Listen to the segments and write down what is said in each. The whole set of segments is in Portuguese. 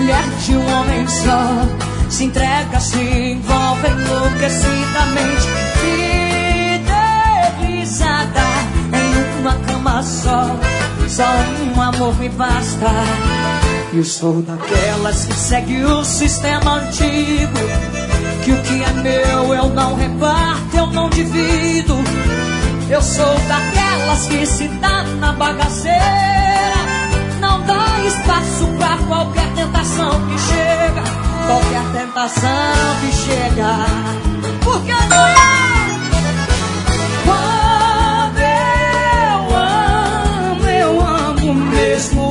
mulher de um homem só. Se entrega, se envolve enlouquecidamente, fidelizada em uma cama só. Só um amor me basta. Eu sou daquelas que segue o sistema antigo, que o que é meu eu não reparto, eu não divido. Eu sou daquelas que se dá na bagaceira, não dá espaço pra qualquer tentação que chega, qualquer tentação que chega. Porque não é. Quando eu amo mesmo.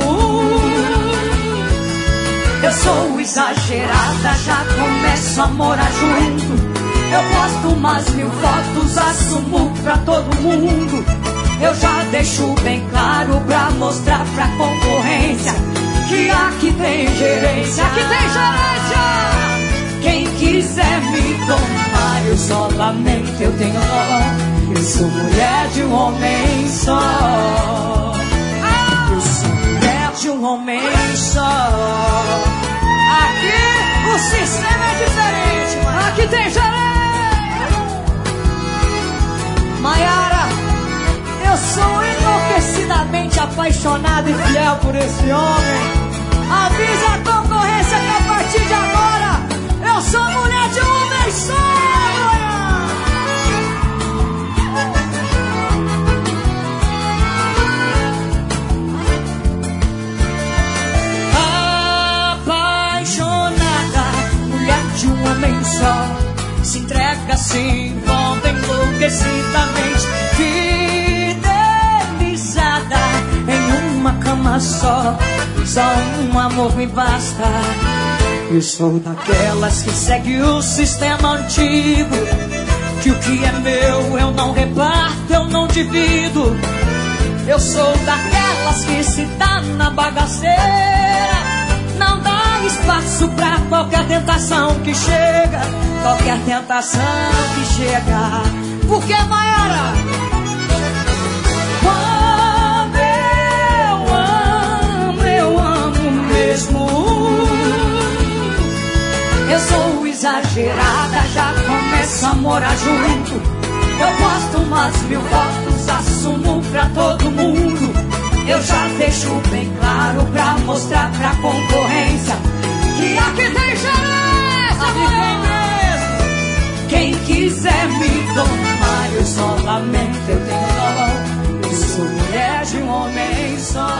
Eu sou exagerada, já começo a morar junto. Eu posto umas 1000 fotos, assumo pra todo mundo. Eu já deixo bem claro pra mostrar pra concorrência que aqui tem gerência, aqui tem gerência. Quem quiser me tomar, eu só lamento, eu tenho dó. Eu sou mulher de um homem só. Eu sou mulher de um homem só. Aqui o sistema é diferente, mano. Aqui tem gerência. Maiara, eu sou enlouquecidamente apaixonado e fiel por esse homem. Avisa a concorrência que a partir de agora eu sou mulher de um homem só. De um homem só, se entrega, se envolve enlouquecidamente, fidelizada em uma cama só. Só um amor me basta. Eu sou daquelas que segue o sistema antigo, que o que é meu eu não reparto, eu não divido. Eu sou daquelas que se dá na bagaceira, não dá espaço pra qualquer tentação que chega, qualquer tentação que chega. Porque, Maiara, quando eu amo mesmo. Eu sou exagerada, já começo a morar junto. Eu posto umas 1000 fotos, assumo pra todo mundo. Eu já deixo bem claro pra mostrar pra concorrência que aqui tem gerência, aqui tem mesmo. Quem quiser me tomar, eu só lamento, eu tenho dó. Eu sou mulher de um homem só.